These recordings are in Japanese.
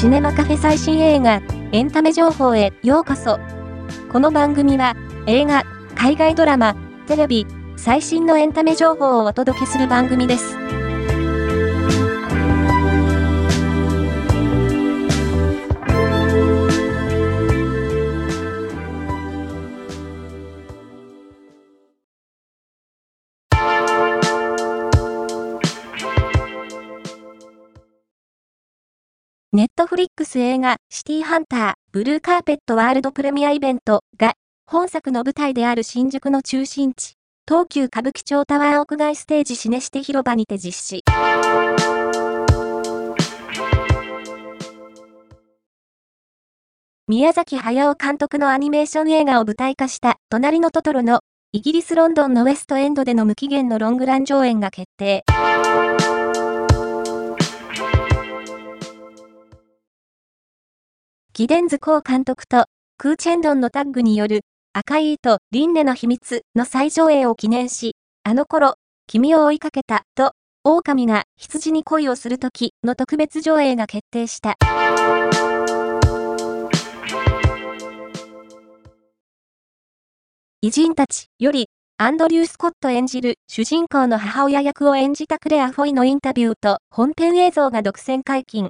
シネマカフェ最新映画、エンタメ情報へようこそ。この番組は、映画、海外ドラマ、テレビ、最新のエンタメ情報をお届けする番組です。ネットフリックス映画シティハンターブルーカーペットワールドプレミアイベントが本作の舞台である新宿の中心地、東急歌舞伎町タワー屋外ステージシネシテ広場にて実施。宮崎駿監督のアニメーション映画を舞台化した隣のトトロのイギリスロンドンのウェストエンドでの無期限のロングラン上演が決定。ギデンズコー監督とクーチェンドンのタッグによる赤い糸輪廻の秘密の再上映を記念し、あの頃、君を追いかけたと、狼が羊に恋をするときの特別上映が決定した。偉人たちより、アンドリュー・スコット演じる主人公の母親役を演じたクレア・フォイのインタビューと本編映像が独占解禁。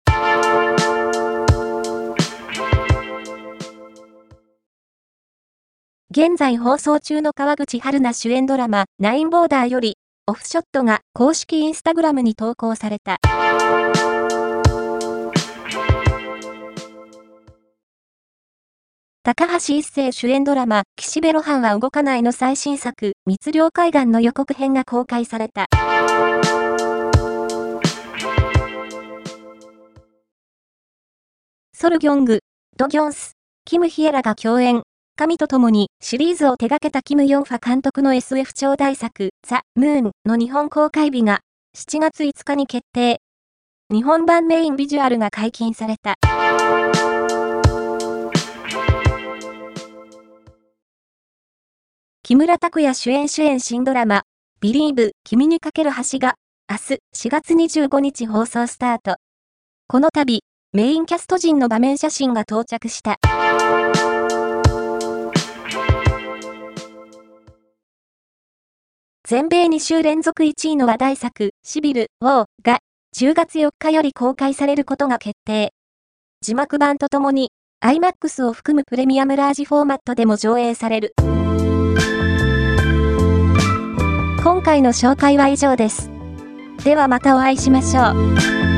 現在放送中の川口春奈主演ドラマナインボーダーよりオフショットが公式インスタグラムに投稿された。高橋一生主演ドラマ岸辺露伴は動かないの最新作密漁海岸の予告編が公開された。ソルギョング、ドギョンス、キム・ヒエラが共演。神と共にシリーズを手掛けたキム・ヨンファ監督の SF 超大作ザ・ムーンの日本公開日が7月5日に決定。日本版メインビジュアルが解禁された。木村拓哉主演新ドラマビリーブ君にかける橋が明日4月25日放送スタート。この度メインキャスト陣の場面写真が到着した。全米2週連続1位の話題作、シビル・ウォーが10月4日より公開されることが決定。字幕版とともに IMAX を含むプレミアムラージフォーマットでも上映される。今回の紹介は以上です。ではまたお会いしましょう。